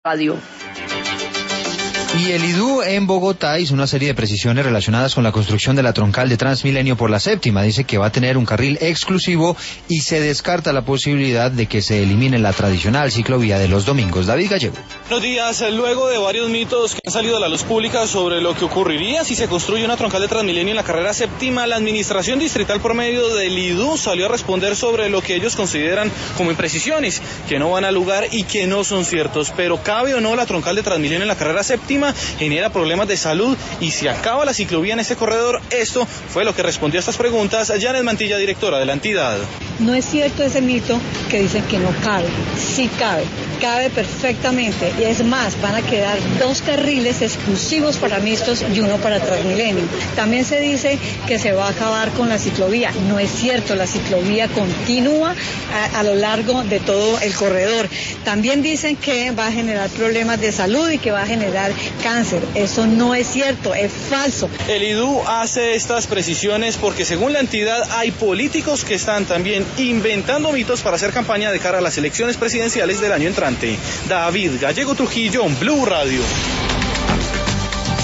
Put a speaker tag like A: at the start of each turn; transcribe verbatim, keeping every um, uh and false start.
A: Radio.
B: Y el I D U en Bogotá hizo una serie de precisiones relacionadas con la construcción de la troncal de Transmilenio por la séptima. Dice que va a tener un carril exclusivo y se descarta la posibilidad de que se elimine la tradicional ciclovía de los domingos. David Gallego.
C: Buenos días. Luego de varios mitos que han salido a la luz pública sobre lo que ocurriría si se construye una troncal de Transmilenio en la carrera séptima, la administración distrital por medio del I D U salió a responder sobre lo que ellos consideran como imprecisiones, que no van al lugar y que no son ciertos. Pero ¿cabe o no la troncal de Transmilenio en la carrera séptima? Genera problemas de salud y se acaba la ciclovía en este corredor. Esto fue lo que respondió a estas preguntas Janet Mantilla, directora de la entidad.
D: No es cierto ese mito que dicen que no cabe. Sí cabe, cabe perfectamente. Y es más, van a quedar dos carriles exclusivos para mixtos y uno para Transmilenio. También se dice que se va a acabar con la ciclovía. No es cierto, la ciclovía continúa a, a lo largo de todo el corredor. También dicen que va a generar problemas de salud y que va a generar cáncer. Eso no es cierto, es falso.
C: El I D U hace estas precisiones porque según la entidad hay políticos que están también inventando mitos para hacer campaña de cara a las elecciones presidenciales del año entrante. David Gallego Trujillo, Blue Radio.